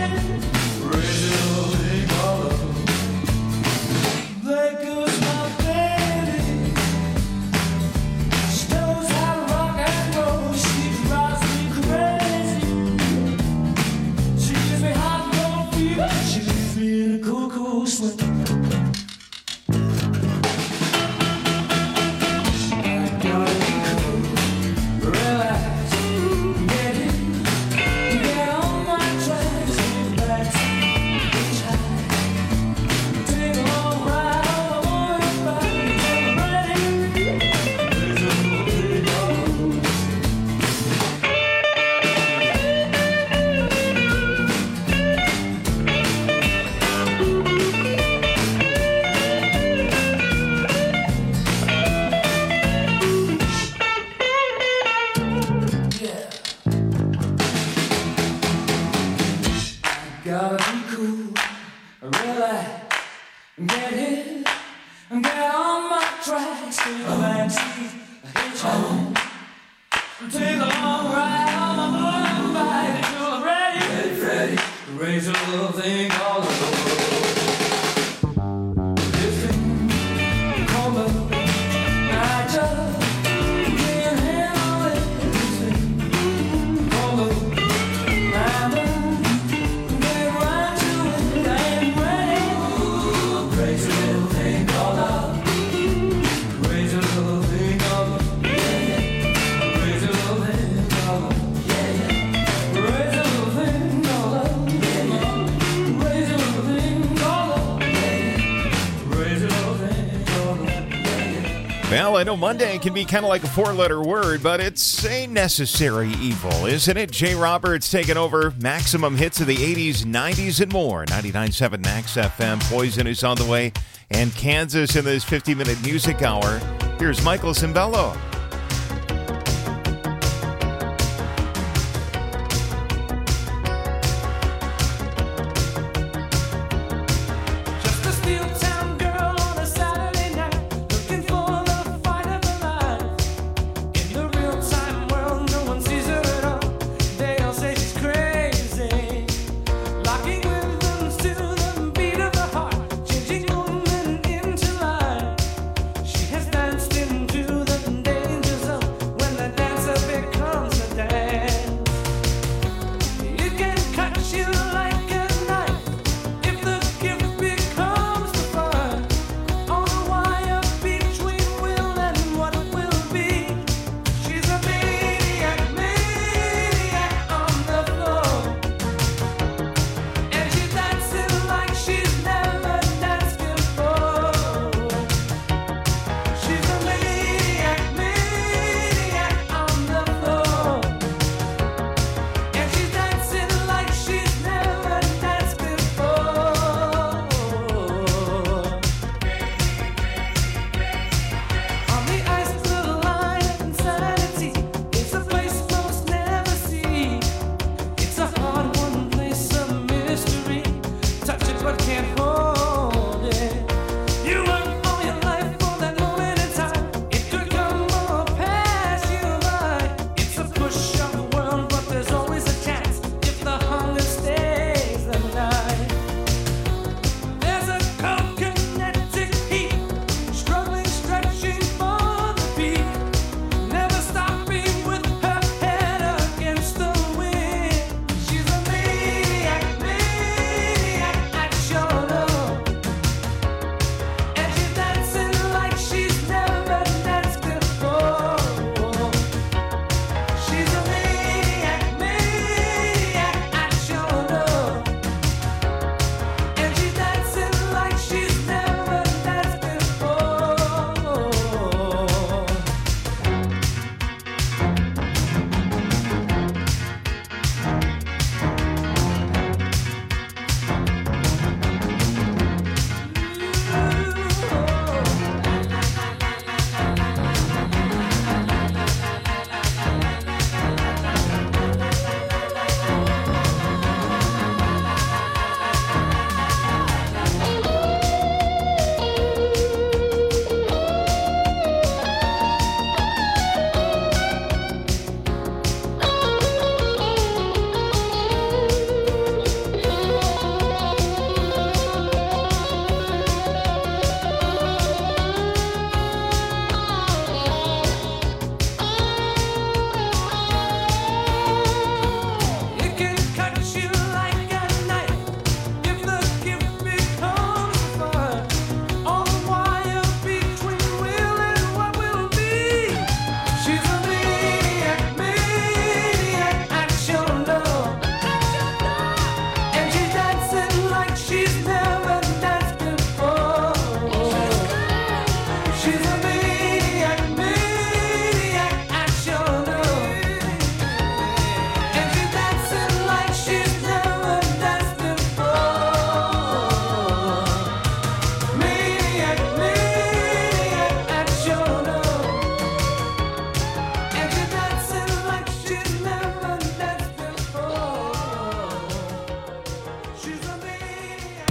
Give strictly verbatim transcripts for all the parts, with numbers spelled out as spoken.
Well, I know Monday can be kind of like a four-letter word, but it's a necessary evil, isn't it? Jay Roberts taking over. Maximum hits of the eighties, nineties, and more. ninety-nine point seven Max F M. Poison is on the way. And Kansas in this fifty-minute music hour. Here's Michael Cimbello. She has danced into the day.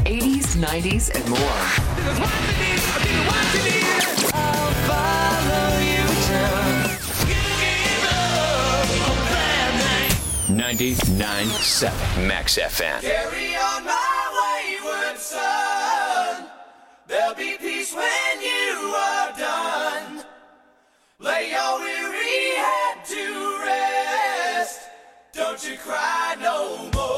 eighties, nineties, and more. I'll follow you down. ninety-nine point seven Max F M. Carry on my wayward son. There'll be peace when you are done. Lay your weary head to rest. Don't you cry no more.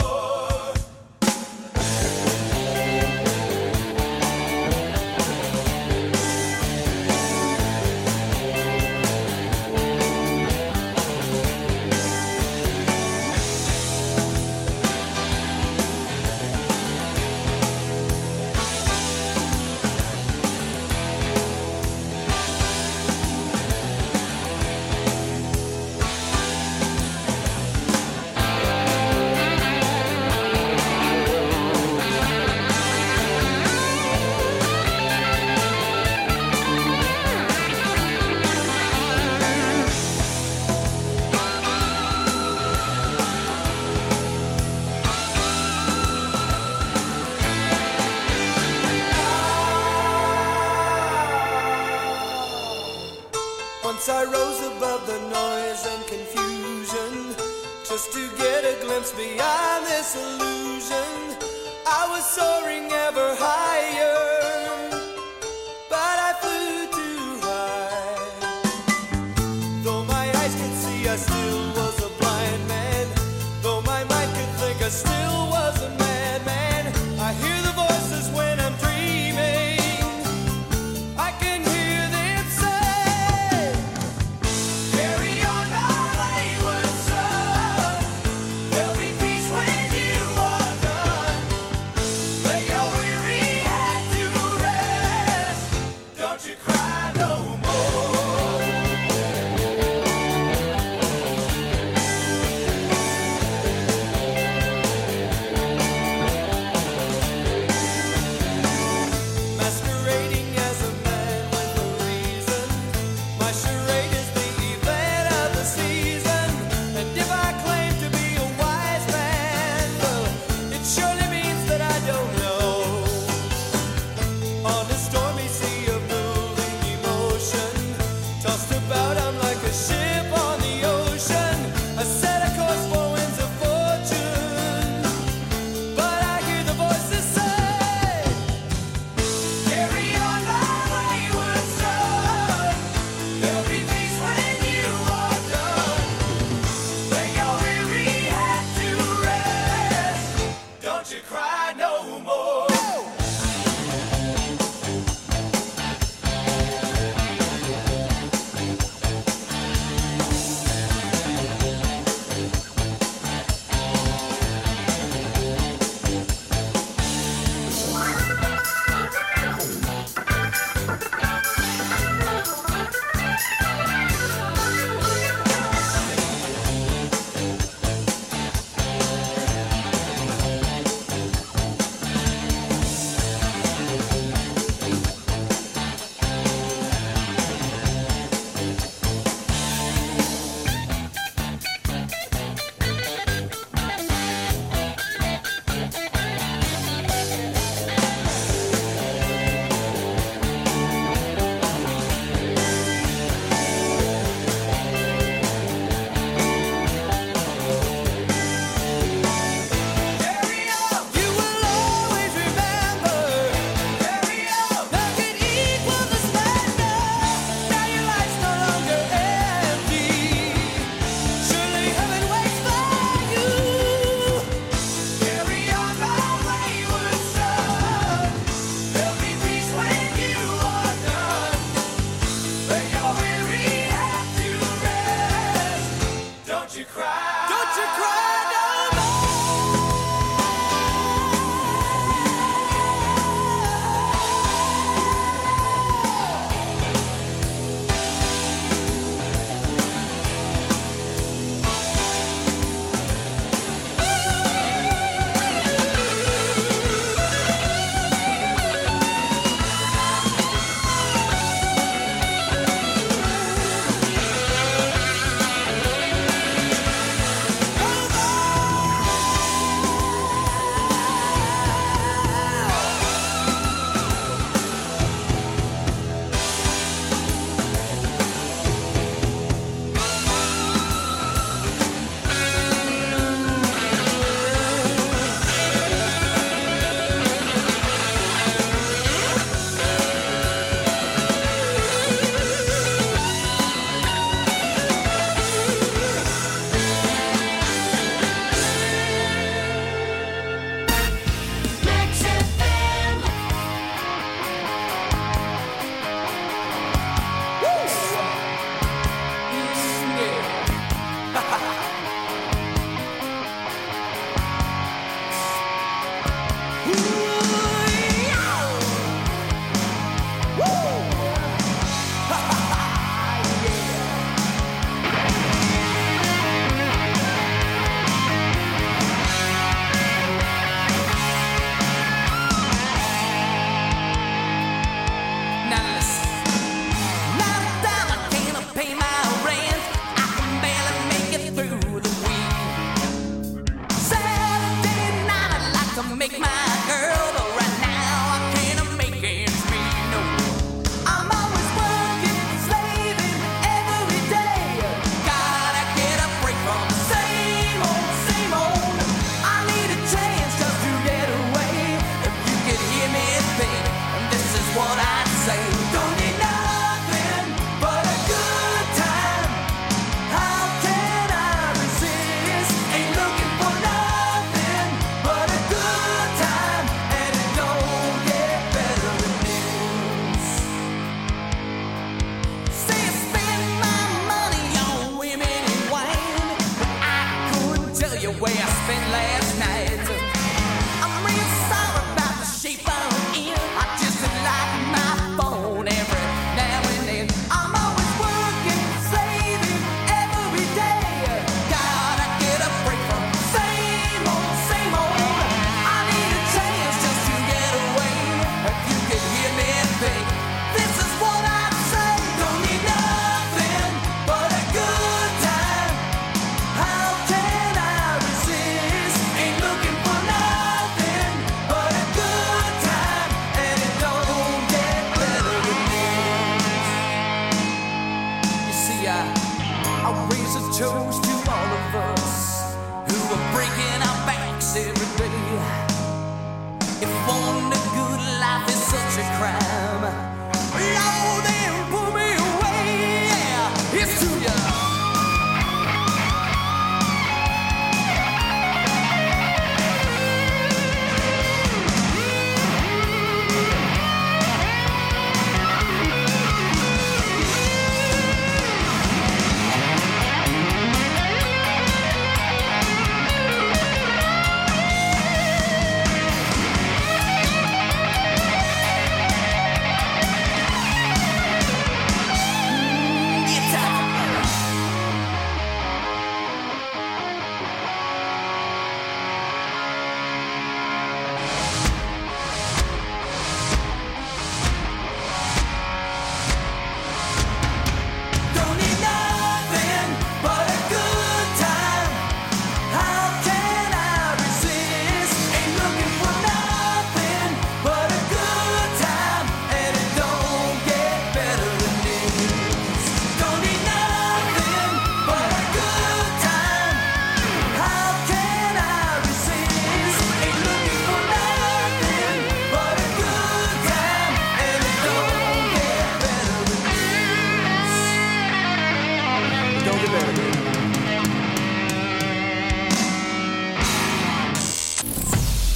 Once I rose above the noise and confusion, just to get a glimpse beyond this illusion. I was soaring ever higher, but I flew too high. Though my eyes could see, I still was a blind man. Though my mind could think, I still was a madman. I hear the voices when I'm dreaming. I can hear them say, carry on my wayward son. There'll be peace when you are done. Lay your weary head to rest. Don't you cry no more. Masquerading as a man with a reason. My charade is the event of the season. And if I claim to be a wise man, well, it surely means that I don't know. On a stormy sea of moving emotion, tossed about, I'm like a ship on the ocean. I set a course for winds of fortune, but I hear the voices say, carry on my wayward son. There'll be peace when you are done. Lay your weary head to rest. Don't you cry no more.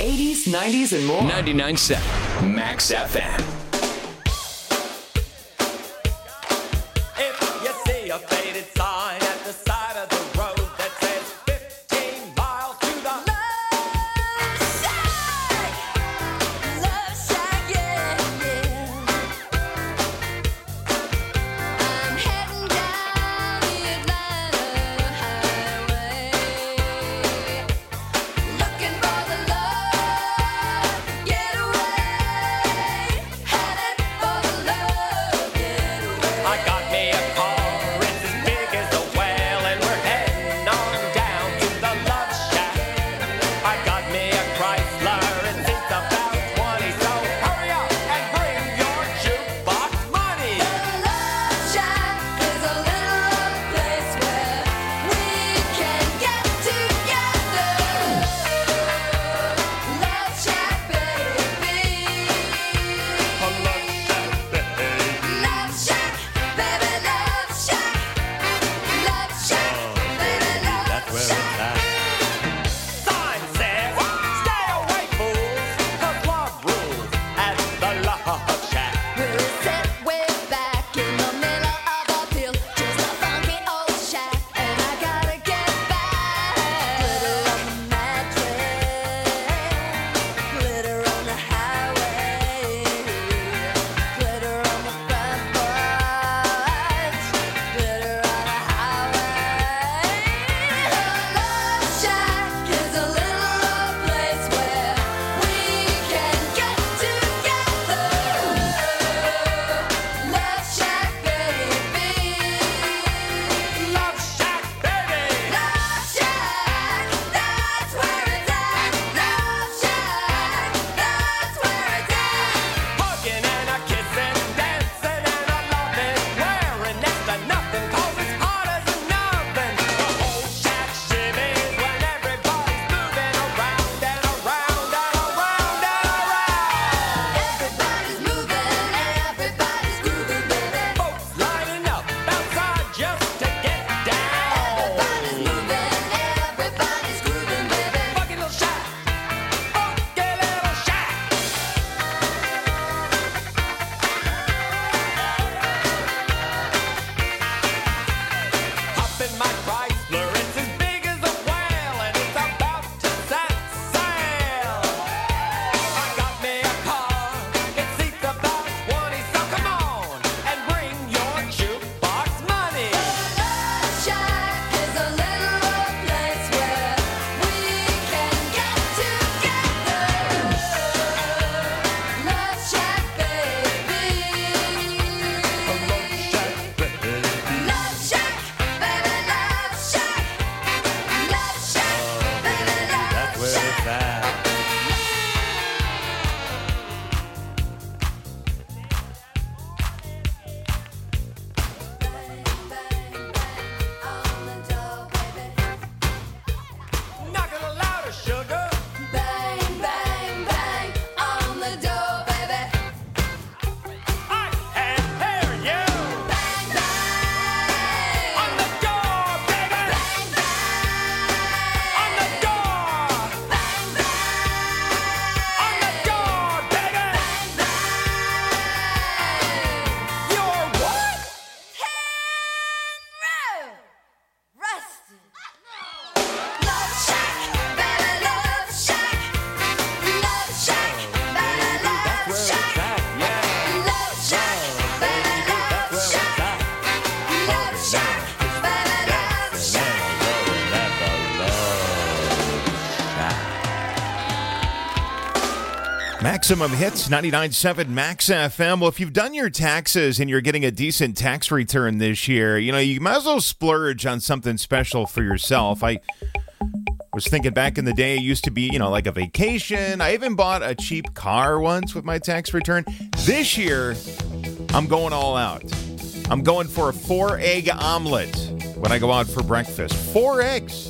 eighties, nineties, and more. ninety-nine point seven Max F M. If you see a faded sign at the side of the road that says fifteen miles to the Love Shack, Love Shack, yeah, yeah. I'm heading down the Atlanta highway, looking for the love getaway, headed for the love getaway. I got me a car, it's as big as a whale, and we're heading on down to the Love Shack. I got me a Chrysler, it seats about twenty, so hurry up and bring your jukebox money. The Love Shack is a little place where we can get together. Love Shack, baby. Love Shack, baby, Love Shack. Love Shack, baby, Love Shack. Sign says, stay away, fools, 'cause love rules at the Love Shack. We'll sit way back in the middle of a field, just a funky old shack, and I gotta get back. Glitter on the mattress, glitter on the highway, glitter on the front porch, glitter on the highway. The Love Shack is a little place where we can get together. Love Shack, baby. Love Shack, baby! Love Shack, that's where it's at. Love Shack, that's where it's at. Hugging and a kissing, dancing and a loving, wearing next to nothing, 'cause it's hot as an oven. The whole shack shimmies when everybody's moving around and around and around and around. Everybody's moving, everybody's grooving, baby. Folks lining up outside just to get down. Everybody's moving, everybody's grooving, baby. Funky little shack, funky little shack. Hop in my Chrysler, it's as big as a whale, and it's about to set sail. I got me a car, it seats about twenty, so come on and bring your jukebox money. Love Shack is a little place where we can get together. Love Shack, baby. Love Shack, baby, Love Shack. Love Shack, baby, Love Shack. Bang, bang, bang on the door, baby. Knock it louder, sugar. Bang, bang, bang on the door, baby. I can hear you. Bang, bang On the door, baby. bang, bang On the door. bang, bang On the door, baby. bang, bang. You're what? Henry Rusty. Love Shack, baby, Love Shack. Love Shack, baby, Love Shack. Love Shack, baby, Love Shack. Love Shack, baby, Love Shack. Maximum Hits, ninety-nine point seven Max F M. Well, if you've done your taxes and you're getting a decent tax return this year, you know, you might as well splurge on something special for yourself. I was thinking back in the day, it used to be, you know, like a vacation. I even bought a cheap car once with my tax return. This year, I'm going all out. I'm going for a four-egg omelet when I go out for breakfast. Four eggs.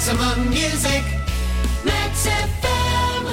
Maximum music, Max F M.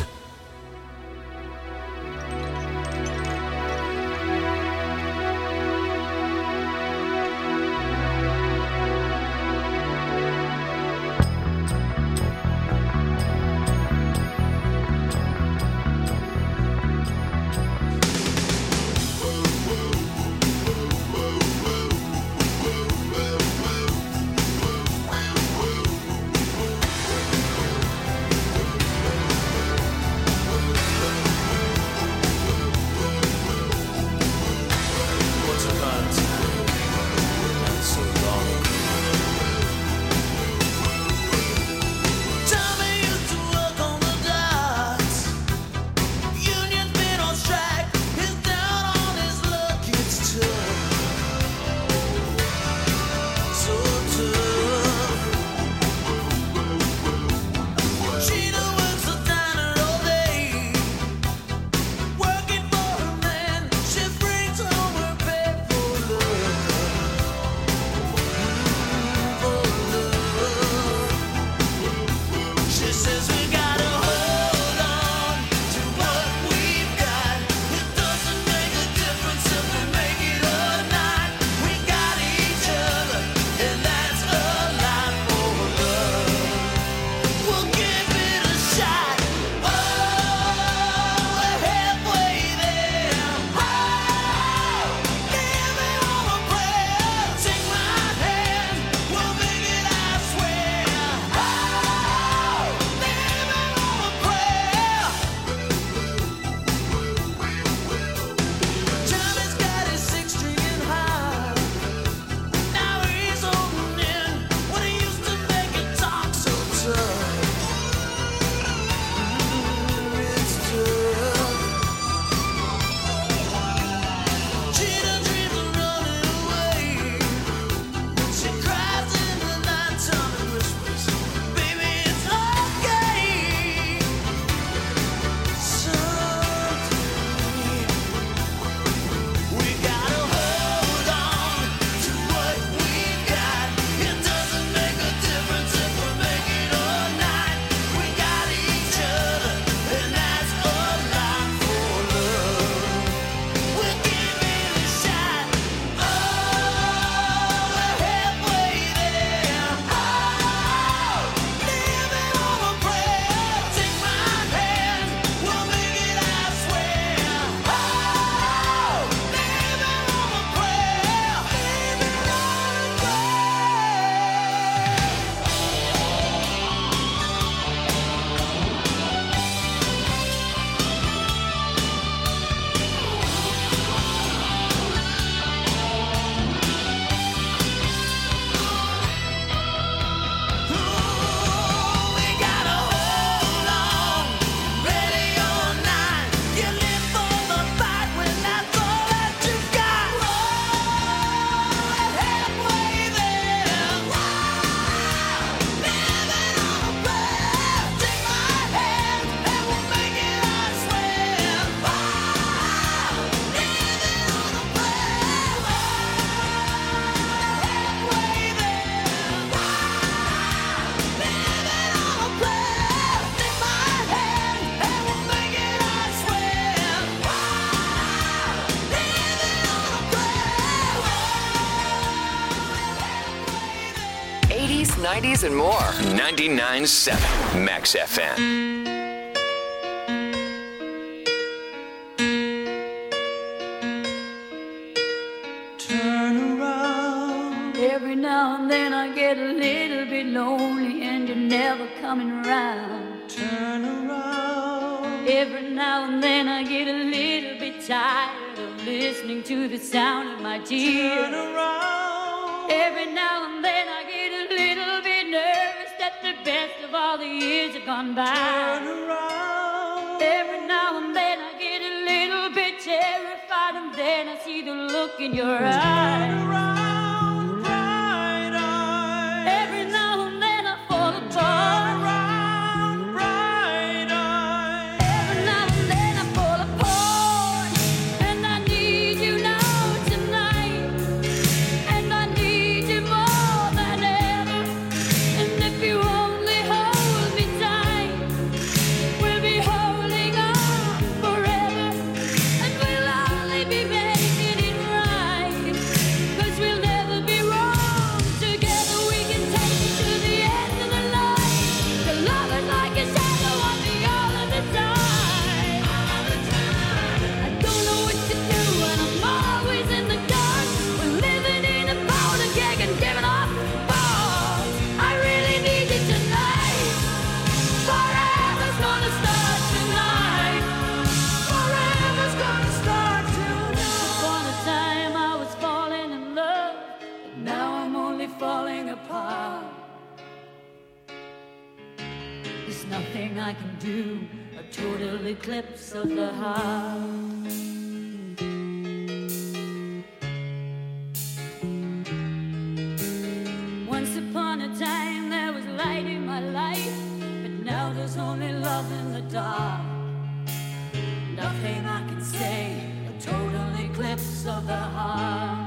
nineties and more. ninety-nine point seven Max F M. Every now and then I get a little bit lonely and you're never coming around. Turn around. Every now and then I get a little bit tired of listening to the sound of my tears. Turn around. Every now and then I get a little bit nervous that the best of all the years have gone by. Turn around. Every now and then I get a little bit terrified and then I see the look in your eyes. Turn around. Only I can do, a total eclipse of the heart. Once upon a time there was light in my life, but now there's only love in the dark. Nothing I can say, a total eclipse of the heart.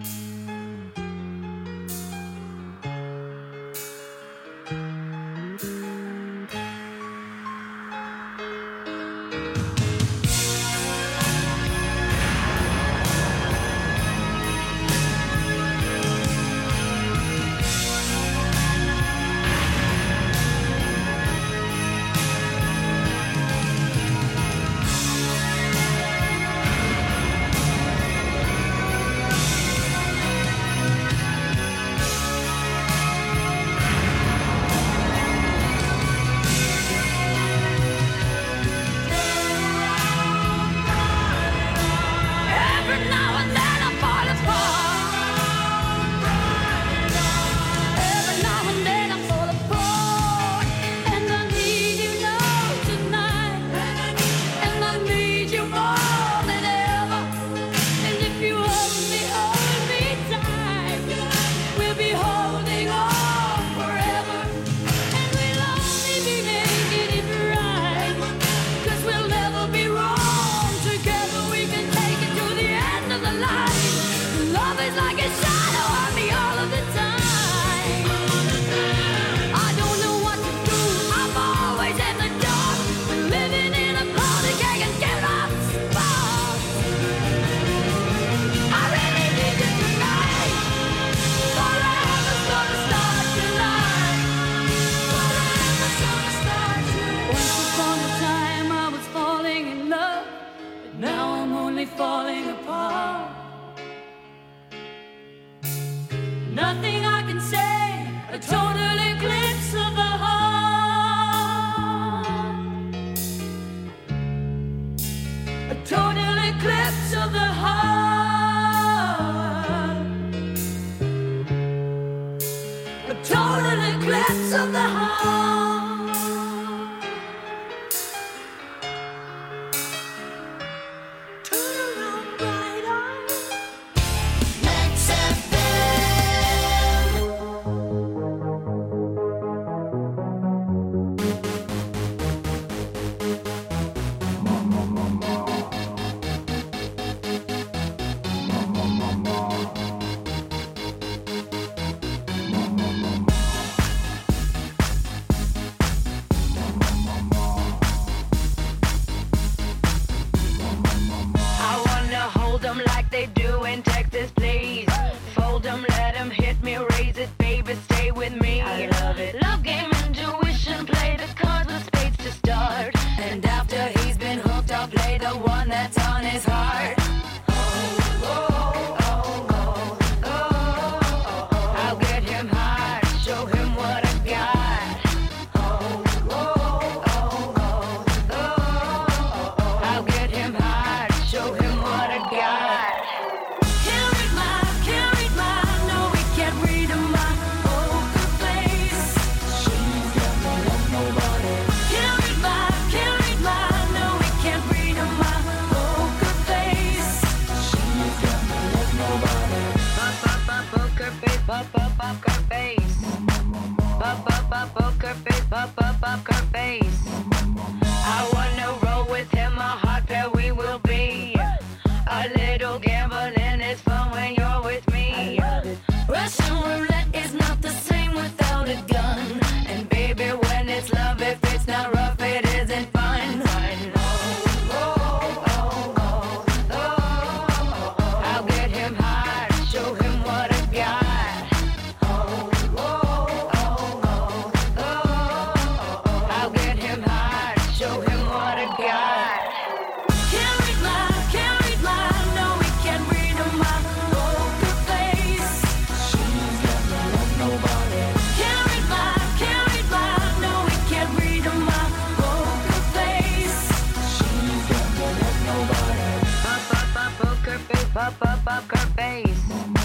up, up, up her face.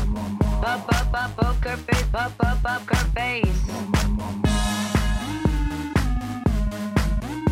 Up, up, up, poker face. Up, up, up her face.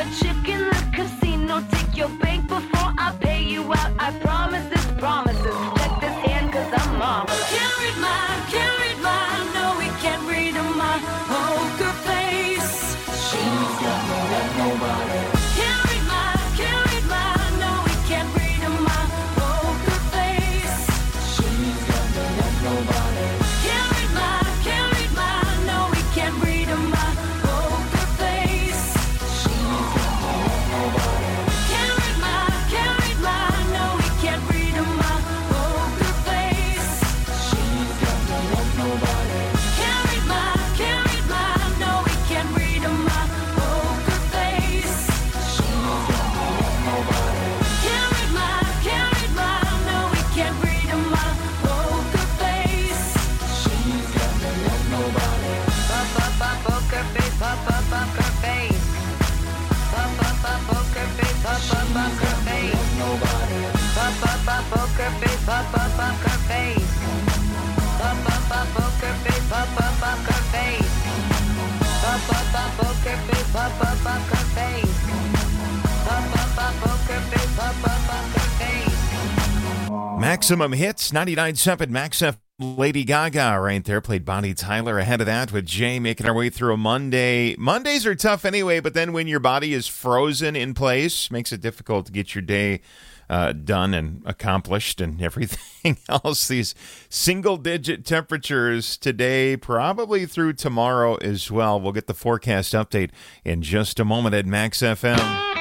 a chick in the casino. Take your bank before I pay you out. I promise this promises. Check this hand, cause I'm marvelous. Can't read my, can't read my, no, we can't read my poker face. She's got no love, nobody. Can't read my, can't read my, no, we can't read my poker face. She's got no love, nobody. Can't read my, can't read my, no, we can't read my poker face. She's got no love, nobody. Can't read my, can't read my, no, we can't read my poker face. She's got no love, nobody. Can't read my, can't read my, no, we can't read my poker face. She's got no love, nobody. Can't read my, can't read my, no, we can't read my poker face. She's got no love, nobody. Pop, pop, pop, poker face, pop, pop, poker face. Pop, pop, pop, poker face, pop, pop, poker face. Pop, pop, pop, poker face, pop, pop, poker face. Pop, pop, pop, poker face, pop, pop, poker face. Pop, pop, pop, poker face, pop, pop, poker face. Pop, pop, pop, poker face, pop, pop, poker face. Maximum Hits, ninety-nine point seven Max F. Lady Gaga right there, played Bonnie Tyler. Ahead of that with Jay, making our way through a Monday. Mondays are tough anyway, but then when your body is frozen in place, makes it difficult to get your day uh, done and accomplished and everything else. These single-digit temperatures today, probably through tomorrow as well. We'll get the forecast update in just a moment at Max F M.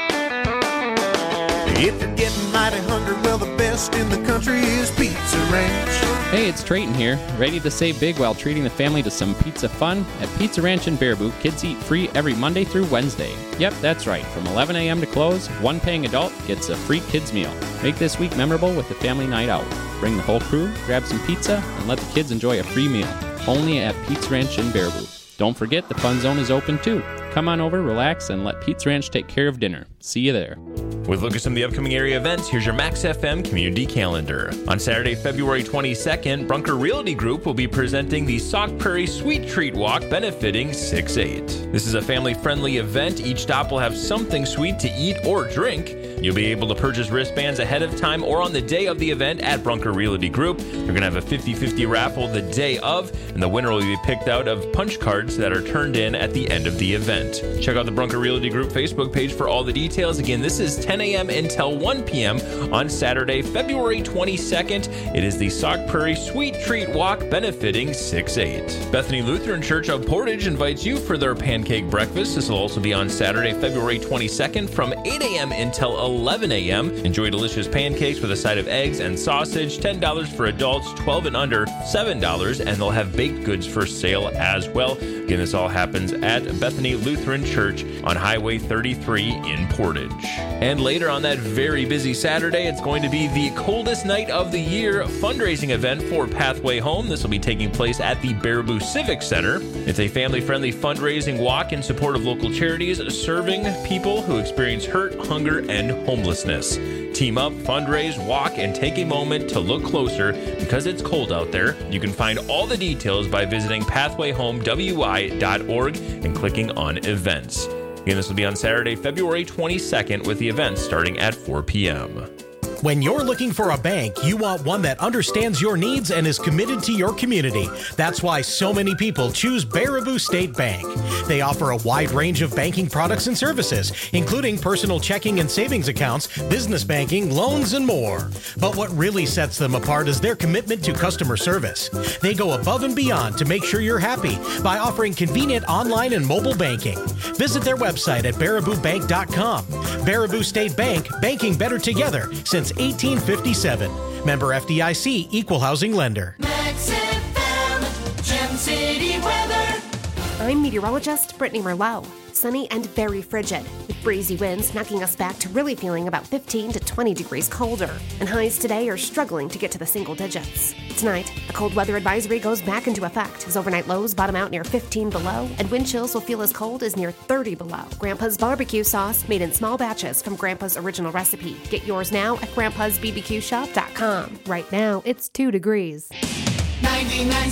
If you're getting mighty hungry, well, the best in the country is Pizza Ranch. Hey, it's Trayton here, ready to save big while treating the family to some pizza fun. At Pizza Ranch in Baraboo, kids eat free every Monday through Wednesday. Yep, that's right. From eleven a.m. to close, one paying adult gets a free kids meal. Make this week memorable with the family night out. Bring the whole crew, grab some pizza, and let the kids enjoy a free meal. Only at Pizza Ranch in Baraboo. Don't forget, the Fun Zone is open too. Come on over, relax, and let Pizza Ranch take care of dinner. See you there. With a look at some of the upcoming area events, here's your Max F M community calendar. On Saturday, February twenty-second, Brunker Realty Group will be presenting the Sauk Prairie Sweet Treat Walk benefiting six eight. This is a family-friendly event. Each stop will have something sweet to eat or drink. You'll be able to purchase wristbands ahead of time or on the day of the event at Brunker Realty Group. You're going to have a fifty-fifty raffle the day of, and the winner will be picked out of punch cards that are turned in at the end of the event. Check out the Brunker Realty Group Facebook page for all the details. Again, this is ten a.m. until one p.m. on Saturday, February twenty-second. It is the Sauk Prairie Sweet Treat Walk benefiting six eight. Bethany Lutheran Church of Portage invites you for their pancake breakfast. This will also be on Saturday, February twenty-second from eight a.m. until eleven a.m. Enjoy delicious pancakes with a side of eggs and sausage. ten dollars for adults, twelve and under, seven dollars, and they'll have baked goods for sale as well. Again, this all happens at Bethany Lutheran Church on Highway thirty-three in Portage. And later on that very busy Saturday, it's going to be the coldest night of the year fundraising event for Pathway Home. This will be taking place at the Baraboo Civic Center. It's a family-friendly fundraising walk in support of local charities serving people who experience hurt, hunger, and homelessness. Team up, fundraise, walk, and take a moment to look closer because it's cold out there. You can find all the details by visiting pathway home w i dot org and clicking on events. Again, this will be on Saturday, February twenty-second, with the event starting at four p.m. When you're looking for a bank, you want one that understands your needs and is committed to your community. That's why so many people choose Baraboo State Bank. They offer a wide range of banking products and services, including personal checking and savings accounts, business banking, loans, and more. But what really sets them apart is their commitment to customer service. They go above and beyond to make sure you're happy by offering convenient online and mobile banking. Visit their website at baraboo bank dot com. Baraboo State Bank, banking better together since eighteen fifty-seven. Member F D I C, Equal Housing Lender. Max F M, Gem City weather. I'm meteorologist Brittany Merlot. Sunny and very frigid, with breezy winds knocking us back to really feeling about fifteen to twenty degrees colder. And highs today are struggling to get to the single digits. Tonight, a cold weather advisory goes back into effect as overnight lows bottom out near fifteen below, and wind chills will feel as cold as near thirty below. Grandpa's barbecue sauce, made in small batches from Grandpa's original recipe. Get yours now at grandpas b b q shop dot com. Right now, it's two degrees. ninety-nine point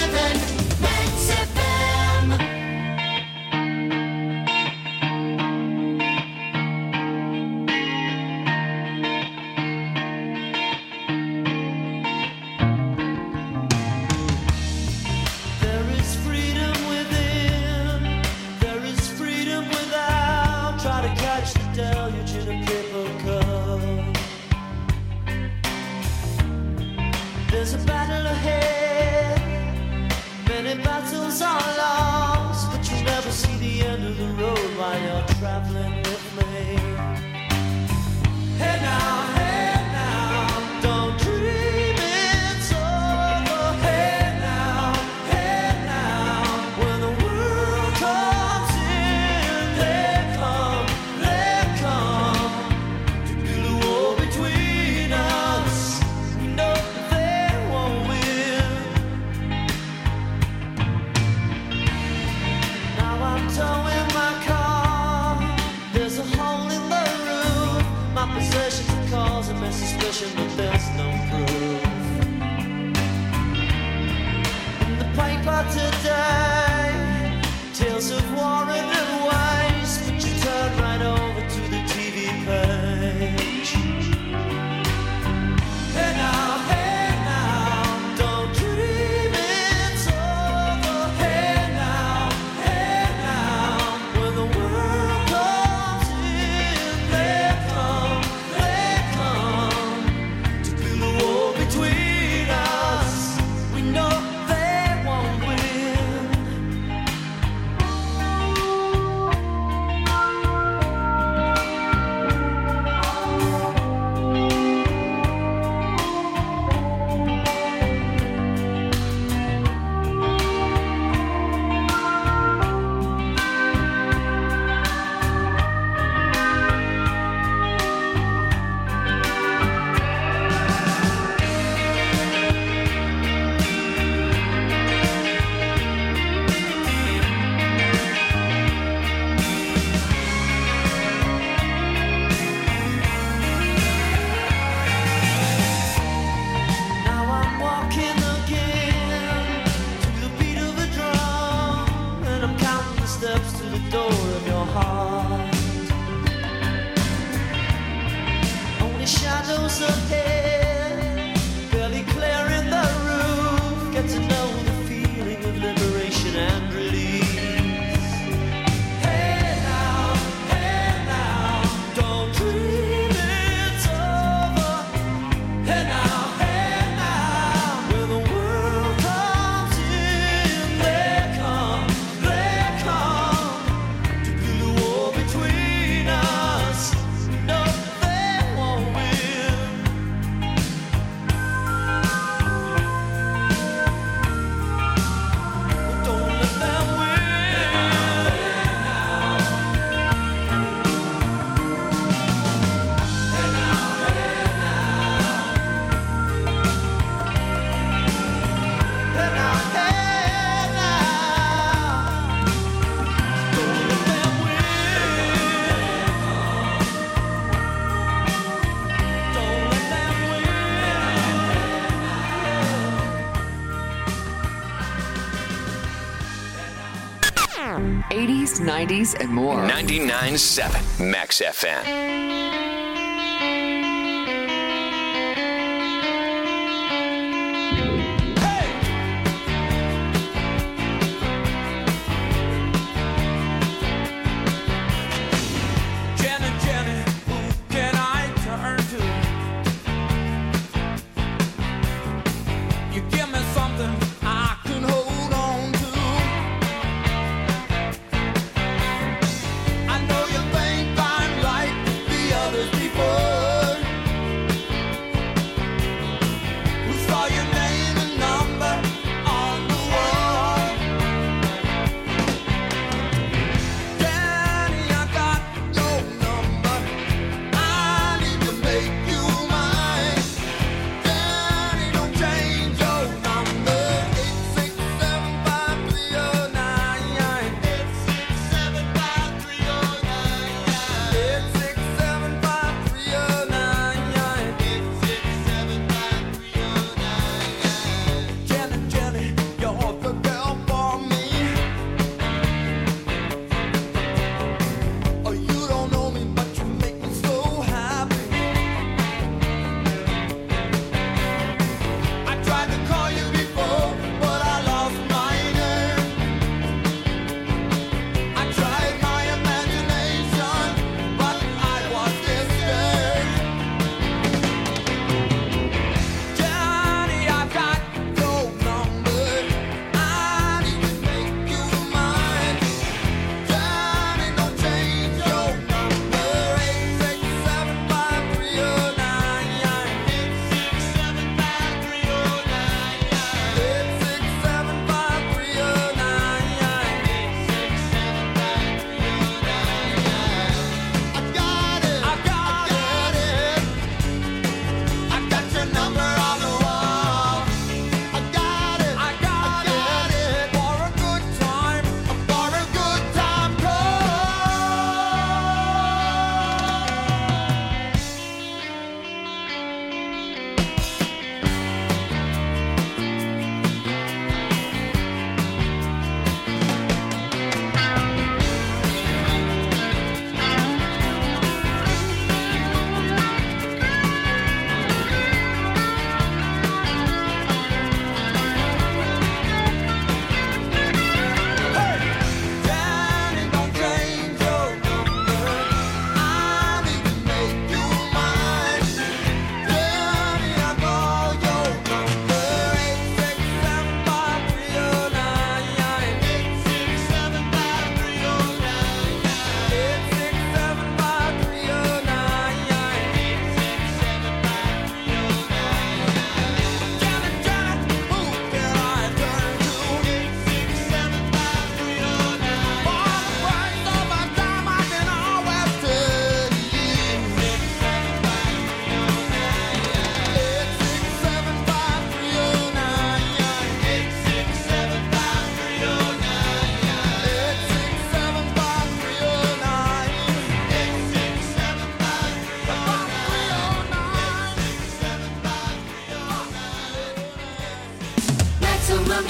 seven Max F M. There's a battle ahead, many battles are lost, but you never see the end of the road while you're traveling with me. Hey now, hey now, don't dream it's over. Hey now, hey now, when the world comes in, they come, they come to build a wall between us. We know that they won't win. Now I'm towing my car. There's a hole in the roof. My possessions are causing me suspicion, but there's no proof. In the paper today, tales of war and waste, but you turn right over to the T V page. Hey now, hey now, don't dream it's over. Hey now, hey now, when the world comes in, they come, they come to build a wall between us. We know they won't win. Now I'm walking again to the beat of a drum, and I'm counting the steps to the door of your heart. Only shadows ahead, barely clearing the roof. Get to know the feeling of liberation and release. Hey now, hey now, don't dream it's over. Hey now, hey now, when the world comes in, they come, they come to build a wall between us. No, they won't win. Don't let them eighties, nineties, and more. ninety-nine point seven Max F M. Jenny, Jenny, who can I turn to? You give me something I can hold on to. I know you think I'm like the other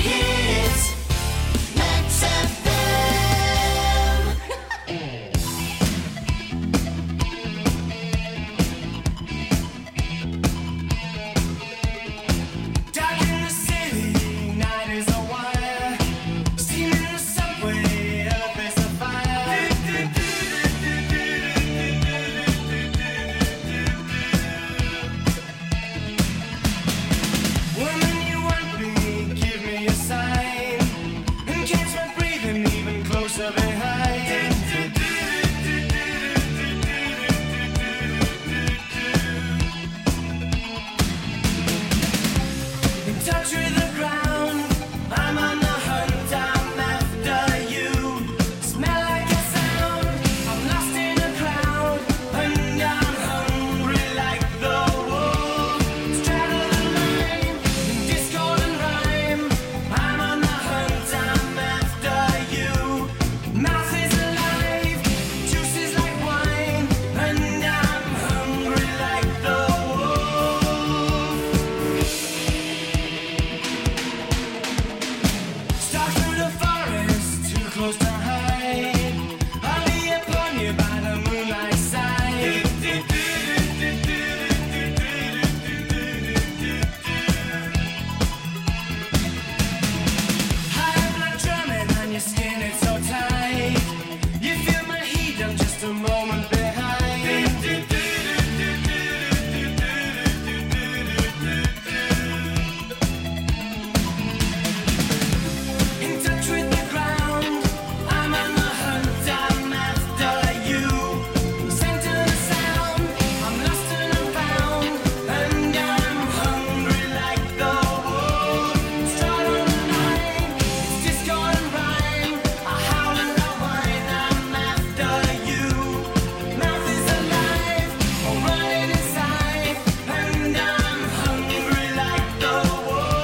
hits. Max F M. Dark in the city, night is a wire. Steam in the subway, earth is a fire. Woman, you want me, give me a sign. And catch my breathing even closer behind. In touch with the ground, I'm on the hunt, I'm after you. Smell like a sound, I'm lost in a crowd, and I'm hungry like the wolf. Straddle the line, in discord and rhyme, I'm on the hunt, I'm after you. Mouth is alive, juice is like wine, and I'm hungry like the wolf. Stalk through the forest, too close to hide. I'll be upon you by the moonlight side. High blood drumming on your skin, it's so tight. You feel my heat, I'm just a moment behind. In touch with the ground, I'm on the hunt, I'm after you. Center the sound, I'm lost and I'm found, and I'm hungry like the wolf. Stride on the line, it's discord and rhyme. I howl and I whine, I'm after you. Mouth is alive, I'm running inside, and I'm hungry like the wolf.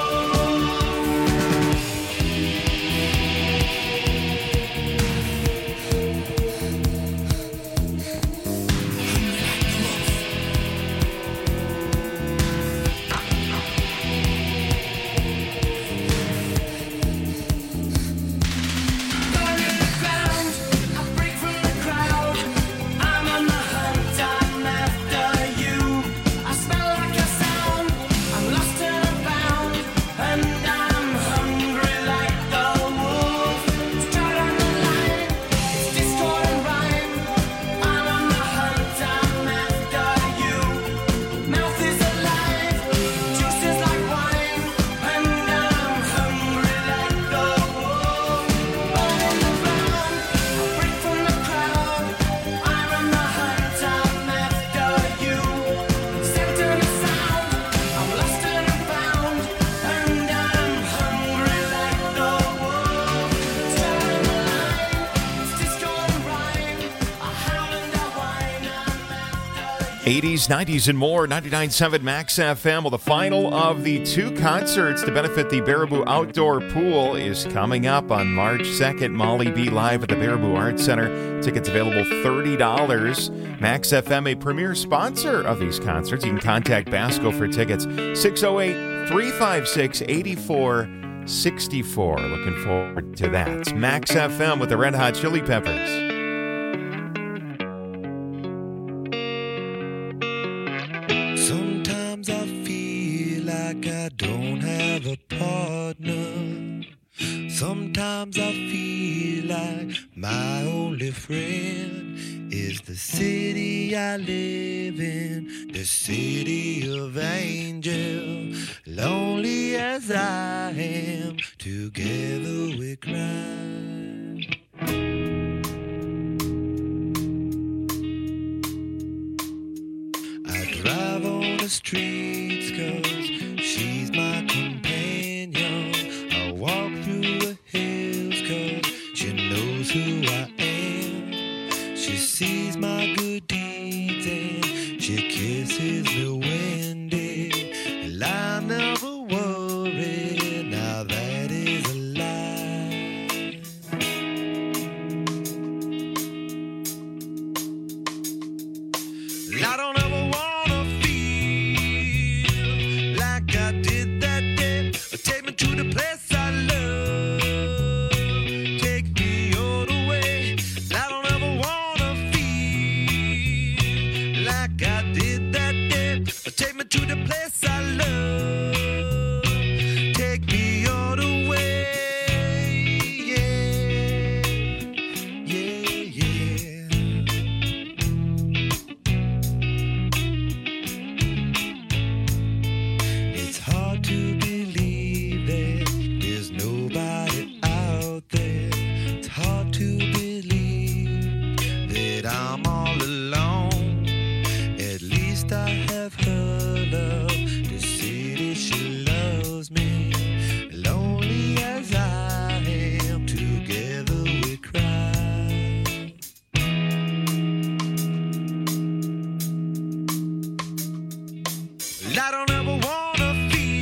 Burn in the ground, I break from the crowd. I'm on the hunt, I'm after you. I smell like a sound, I'm lost and I'm found, and I'm hungry like the wolf. Stride on the line, it's discord and rhyme. I'm on the hunt, I'm after you. Mouth is alive, juice is like wine, and I'm hungry like the wolf. Burn in the ground, I break from the crowd. I'm on the hunt, I'm after you. Center the sound, I'm lost and I'm found, and I'm hungry like the wolf. Stride on the line, it's discord and rhyme. I howl and I whine, I'm after you. eighties, nineties, and more. ninety-nine point seven Max F M. Well, the final of the two concerts to benefit the Baraboo Outdoor Pool is coming up on March second. Molly B live at the Baraboo Arts Center. Tickets available thirty dollars. Max F M, a premier sponsor of these concerts. You can contact Basco for tickets. six oh eight, three five six, eight four six four. Looking forward to that. It's Max F M with the Red Hot Chili Peppers. Sometimes I feel like I don't have a partner. Sometimes I feel like my only friend is the city I live in, the city of angel. Lonely as I am, together we cry. I drive on the streets 'cause she's my companion. I walk through the hills 'cause she knows who I am. She sees my good deeds and she kisses me when day. And I never worry, now that is a lie. I don't ever wanna feel love to see that she loves me. Lonely as I am, together we cry. I don't ever wanna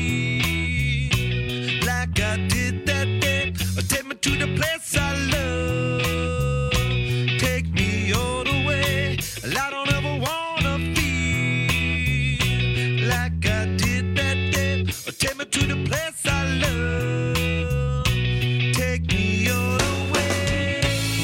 feel like I did that day. Take me to the place I love. Take me all the way. I don't ever wanna feel like I did that day. Take me to the place I love. Take me all the way.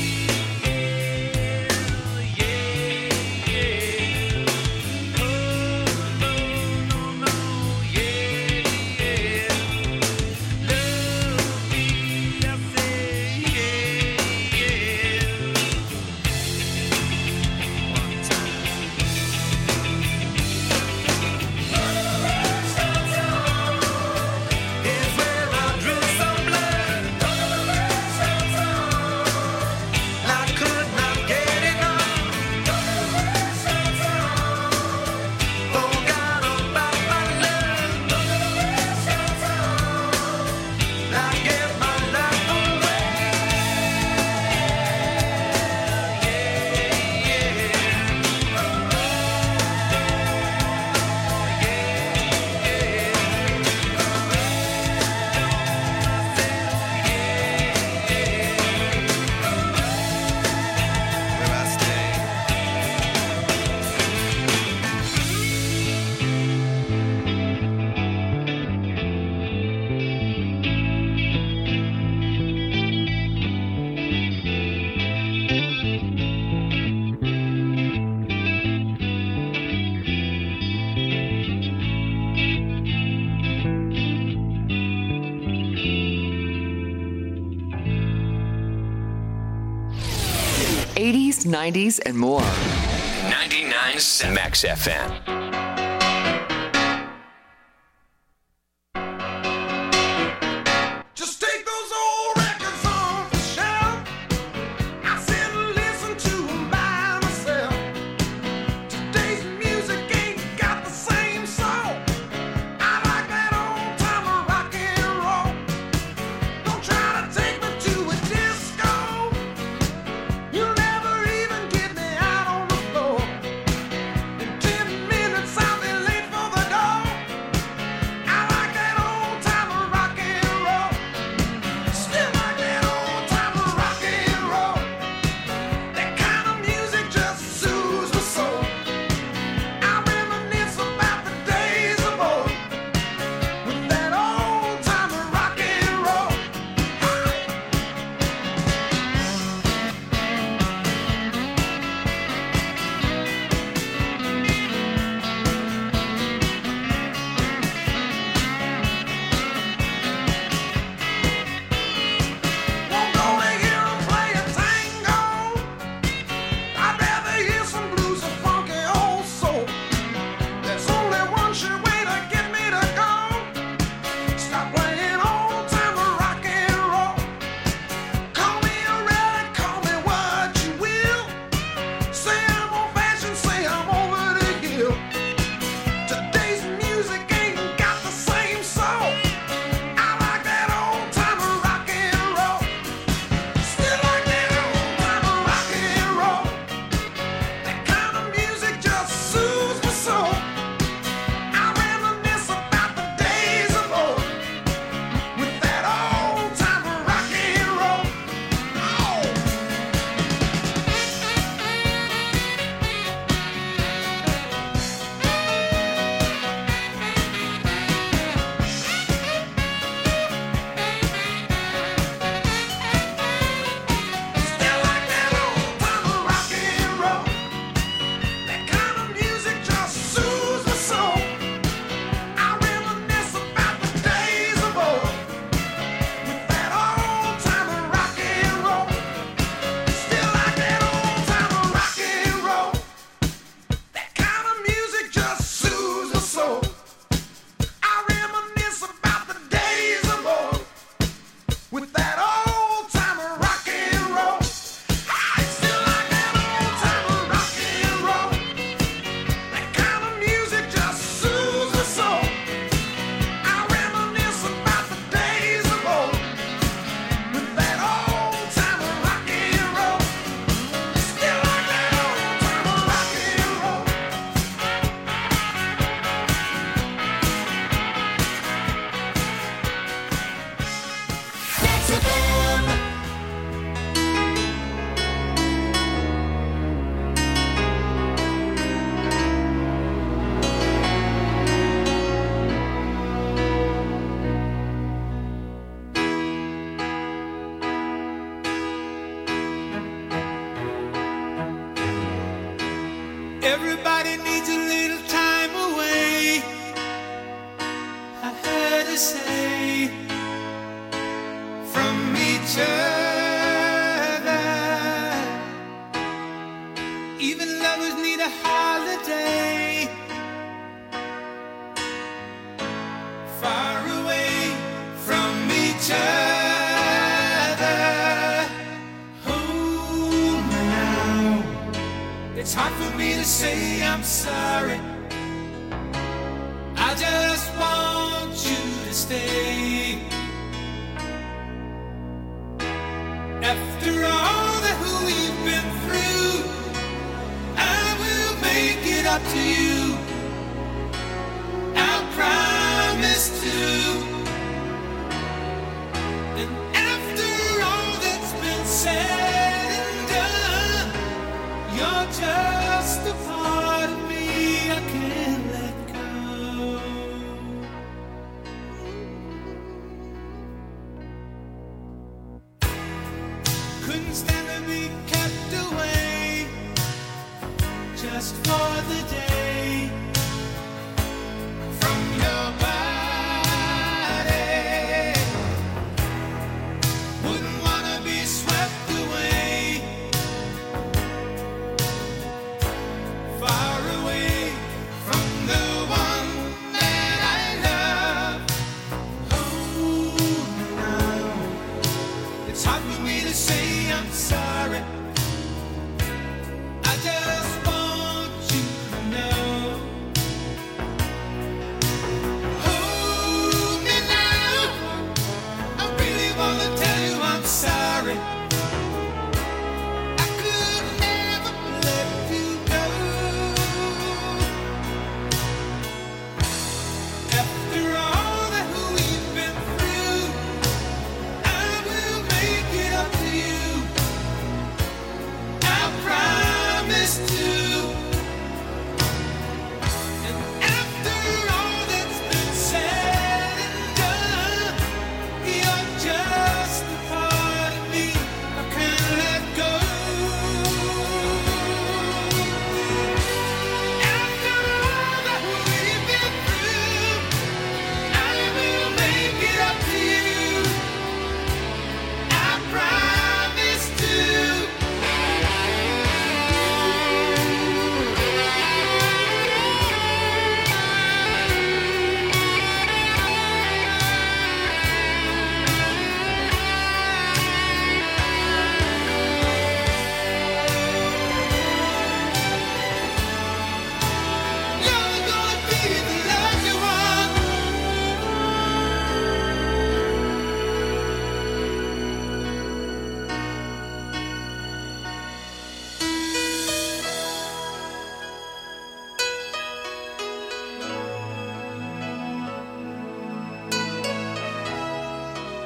Yeah, yeah. Oh, no, no, no, yeah, yeah. Love me, I say, yeah, yeah. One time. Is where I drew some blood. I could not get enough. Forgot about my love. I gave my life away. Where I stay. eighties, nineties, and more. ninety-nine point seven Max F M. Just take those old records off the shelf. I sit and listen to 'em by myself. Today's music ain't got the same soul. I like that old time rock and roll. Don't try to take me to a disco. You'll never even get me out on the floor. In ten minutes Everybody needs a little time away, I heard her say, from each other. Even lovers need a holiday, far away from each other. Hold me now. It's hard for me to say I'm sorry. I just want you to stay. After all that we've been through, I will make it up to you. I'll promise to. And after all that's been said and done, you're just a part of me I can't let go. Couldn't stand to be kept away just for the day.